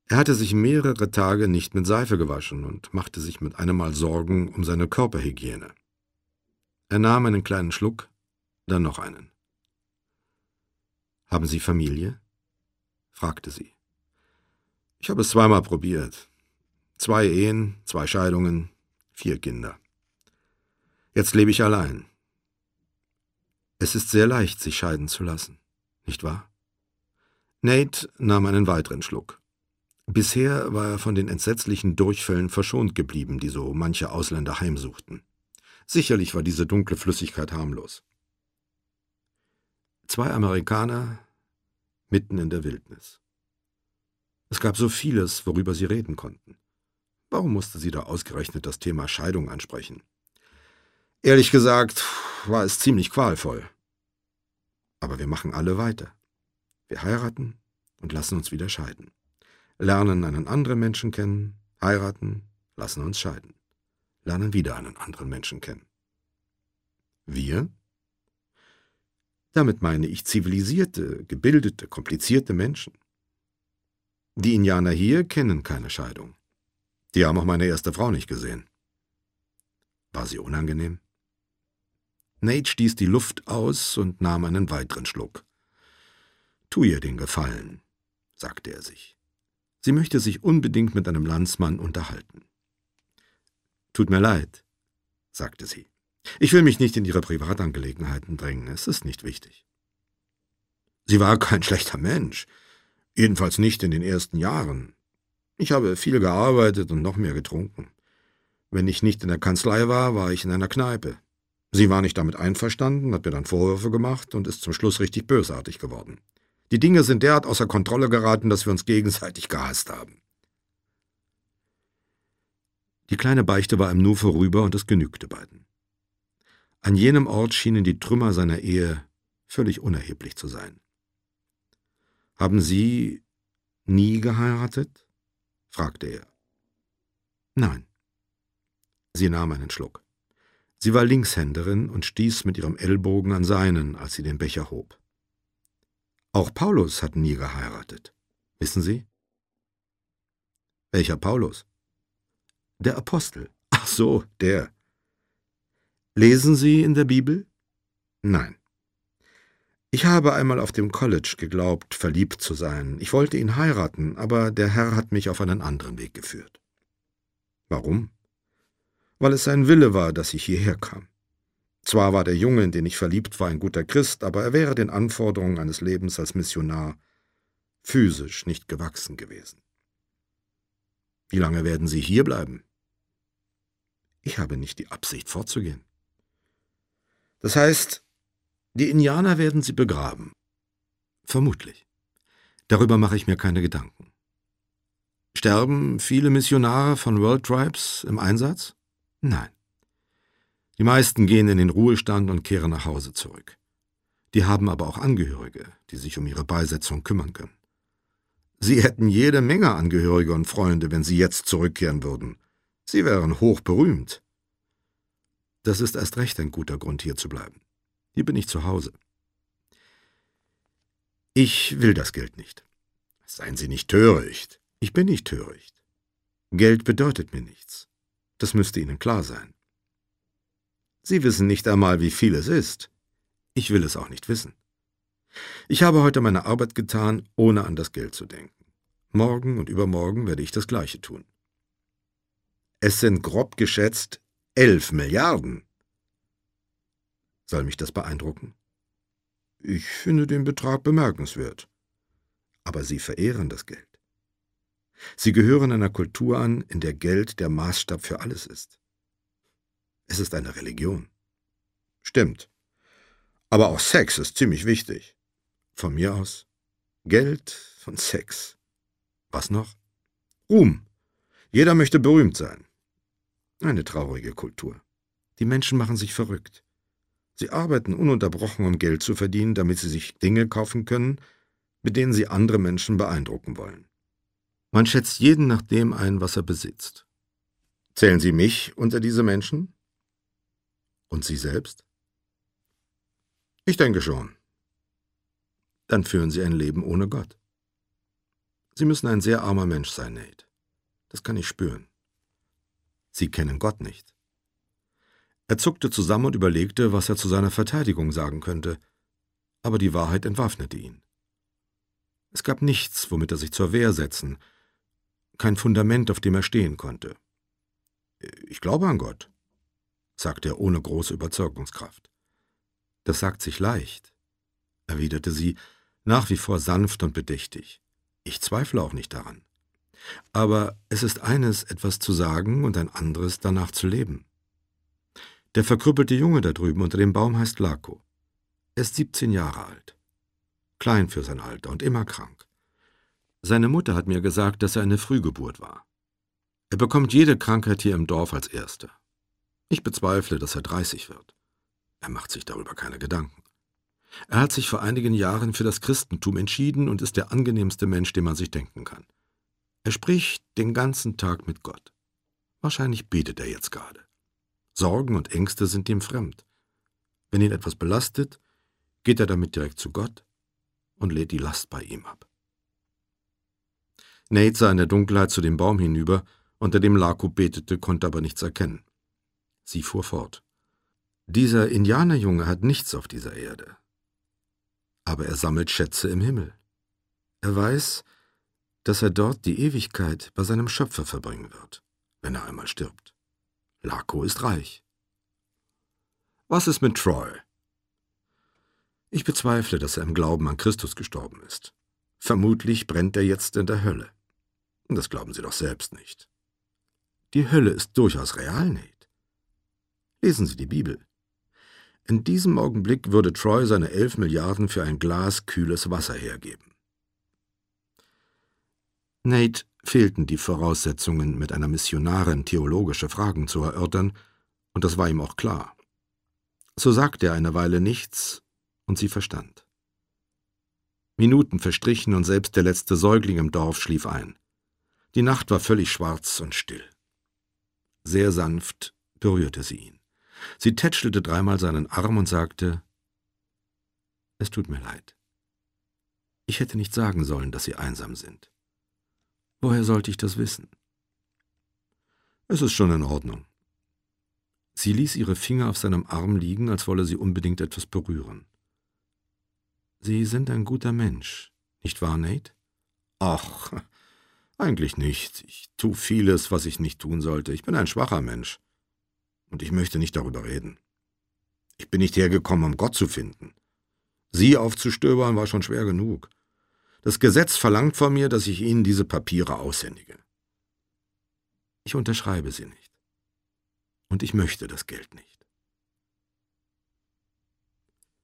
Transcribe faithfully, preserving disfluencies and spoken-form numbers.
Er hatte sich mehrere Tage nicht mit Seife gewaschen und machte sich mit einem Mal Sorgen um seine Körperhygiene. Er nahm einen kleinen Schluck, dann noch einen. »Haben Sie Familie?« fragte sie. »Ich habe es zweimal probiert. Zwei Ehen, zwei Scheidungen, vier Kinder. Jetzt lebe ich allein. Es ist sehr leicht, sich scheiden zu lassen, nicht wahr?« Nate nahm einen weiteren Schluck. Bisher war er von den entsetzlichen Durchfällen verschont geblieben, die so manche Ausländer heimsuchten. Sicherlich war diese dunkle Flüssigkeit harmlos. Zwei Amerikaner mitten in der Wildnis. Es gab so vieles, worüber sie reden konnten. Warum musste sie da ausgerechnet das Thema Scheidung ansprechen? Ehrlich gesagt war es ziemlich qualvoll. Aber wir machen alle weiter. Wir heiraten und lassen uns wieder scheiden. Lernen einen anderen Menschen kennen, heiraten, lassen uns scheiden. Lernen wieder einen anderen Menschen kennen. Wir? Damit meine ich zivilisierte, gebildete, komplizierte Menschen. Die Indianer hier kennen keine Scheidung. Die haben auch meine erste Frau nicht gesehen. War sie unangenehm? Nate stieß die Luft aus und nahm einen weiteren Schluck. »Tu ihr den Gefallen«, sagte er sich. Sie möchte sich unbedingt mit einem Landsmann unterhalten. »Tut mir leid«, sagte sie. »Ich will mich nicht in Ihre Privatangelegenheiten drängen, es ist nicht wichtig.« Sie war kein schlechter Mensch, jedenfalls nicht in den ersten Jahren. Ich habe viel gearbeitet und noch mehr getrunken. Wenn ich nicht in der Kanzlei war, war ich in einer Kneipe. Sie war nicht damit einverstanden, hat mir dann Vorwürfe gemacht und ist zum Schluss richtig bösartig geworden. Die Dinge sind derart außer Kontrolle geraten, dass wir uns gegenseitig gehasst haben. Die kleine Beichte war ihm nur vorüber und es genügte beiden. An jenem Ort schienen die Trümmer seiner Ehe völlig unerheblich zu sein. »Haben Sie nie geheiratet?« fragte er. »Nein.« Sie nahm einen Schluck. Sie war Linkshänderin und stieß mit ihrem Ellbogen an seinen, als sie den Becher hob. »Auch Paulus hat nie geheiratet. Wissen Sie?« »Welcher Paulus?« »Der Apostel.« »Ach so, der.« »Lesen Sie in der Bibel?« »Nein.« »Ich habe einmal auf dem College geglaubt, verliebt zu sein. Ich wollte ihn heiraten, aber der Herr hat mich auf einen anderen Weg geführt.« »Warum?« »Weil es sein Wille war, dass ich hierher kam. Zwar war der Junge, in den ich verliebt war, ein guter Christ, aber er wäre den Anforderungen eines Lebens als Missionar physisch nicht gewachsen gewesen.« »Wie lange werden Sie hier bleiben?« »Ich habe nicht die Absicht, fortzugehen.« »Das heißt, die Indianer werden Sie begraben?« »Vermutlich. Darüber mache ich mir keine Gedanken.« »Sterben viele Missionare von World Tribes im Einsatz?« »Nein. Die meisten gehen in den Ruhestand und kehren nach Hause zurück. Die haben aber auch Angehörige, die sich um ihre Beisetzung kümmern können. Sie hätten jede Menge Angehörige und Freunde, wenn sie jetzt zurückkehren würden. Sie wären hochberühmt.« »Das ist erst recht ein guter Grund, hier zu bleiben. Hier bin ich zu Hause.« »Ich will das Geld nicht.« »Seien Sie nicht töricht.« »Ich bin nicht töricht. Geld bedeutet mir nichts. Das müsste Ihnen klar sein. Sie wissen nicht einmal, wie viel es ist. Ich will es auch nicht wissen. Ich habe heute meine Arbeit getan, ohne an das Geld zu denken. Morgen und übermorgen werde ich das Gleiche tun.« »Es sind grob geschätzt elf Milliarden. Soll mich das beeindrucken?« »Ich finde den Betrag bemerkenswert. Aber Sie verehren das Geld. Sie gehören einer Kultur an, in der Geld der Maßstab für alles ist. Es ist eine Religion.« »Stimmt. Aber auch Sex ist ziemlich wichtig.« »Von mir aus. Geld und Sex. Was noch?« »Ruhm. Jeder möchte berühmt sein. Eine traurige Kultur. Die Menschen machen sich verrückt. Sie arbeiten ununterbrochen, um Geld zu verdienen, damit sie sich Dinge kaufen können, mit denen sie andere Menschen beeindrucken wollen. Man schätzt jeden nach dem ein, was er besitzt. Zählen Sie mich unter diese Menschen? Und Sie selbst?« »Ich denke schon.« »Dann führen Sie ein Leben ohne Gott.« Sie müssen ein sehr armer Mensch sein, Nate. Das kann ich spüren. Sie kennen Gott nicht. Er zuckte zusammen und überlegte, was er zu seiner Verteidigung sagen könnte, aber die Wahrheit entwaffnete ihn. Es gab nichts, womit er sich zur Wehr setzen, kein Fundament, auf dem er stehen konnte. »Ich glaube an Gott«, sagte er ohne große Überzeugungskraft. »Das sagt sich leicht«, erwiderte sie, nach wie vor sanft und bedächtig. »Ich zweifle auch nicht daran. Aber es ist eines, etwas zu sagen, und ein anderes, danach zu leben. Der verkrüppelte Junge da drüben unter dem Baum heißt Laco. Er ist siebzehn Jahre alt. Klein für sein Alter und immer krank. Seine Mutter hat mir gesagt, dass er eine Frühgeburt war. Er bekommt jede Krankheit hier im Dorf als Erster. Ich bezweifle, dass er dreißig wird. Er macht sich darüber keine Gedanken. Er hat sich vor einigen Jahren für das Christentum entschieden und ist der angenehmste Mensch, den man sich denken kann. Er spricht den ganzen Tag mit Gott. Wahrscheinlich betet er jetzt gerade. Sorgen und Ängste sind ihm fremd. Wenn ihn etwas belastet, geht er damit direkt zu Gott und lädt die Last bei ihm ab. Nate sah in der Dunkelheit zu dem Baum hinüber, unter dem Laco betete, konnte aber nichts erkennen. Sie fuhr fort. Dieser Indianerjunge hat nichts auf dieser Erde. Aber er sammelt Schätze im Himmel. Er weiß, dass er dort die Ewigkeit bei seinem Schöpfer verbringen wird, wenn er einmal stirbt. Laco ist reich. Was ist mit Troy? Ich bezweifle, dass er im Glauben an Christus gestorben ist. Vermutlich brennt er jetzt in der Hölle. Das glauben Sie doch selbst nicht. Die Hölle ist durchaus real, Nate. Lesen Sie die Bibel. In diesem Augenblick würde Troy seine elf Milliarden für ein Glas kühles Wasser hergeben. Nate fehlten die Voraussetzungen, mit einer Missionarin theologische Fragen zu erörtern, und das war ihm auch klar. So sagte er eine Weile nichts, und sie verstand. Minuten verstrichen, und selbst der letzte Säugling im Dorf schlief ein. Die Nacht war völlig schwarz und still. Sehr sanft berührte sie ihn. Sie tätschelte dreimal seinen Arm und sagte, »Es tut mir leid. Ich hätte nicht sagen sollen, dass Sie einsam sind. Woher sollte ich das wissen?« »Es ist schon in Ordnung.« Sie ließ ihre Finger auf seinem Arm liegen, als wolle sie unbedingt etwas berühren. »Sie sind ein guter Mensch, nicht wahr, Nate?« »Ach, eigentlich nicht. Ich tue vieles, was ich nicht tun sollte. Ich bin ein schwacher Mensch. Und ich möchte nicht darüber reden. Ich bin nicht hergekommen, um Gott zu finden. Sie aufzustöbern war schon schwer genug. Das Gesetz verlangt von mir, dass ich Ihnen diese Papiere aushändige. Ich unterschreibe sie nicht. Und ich möchte das Geld nicht.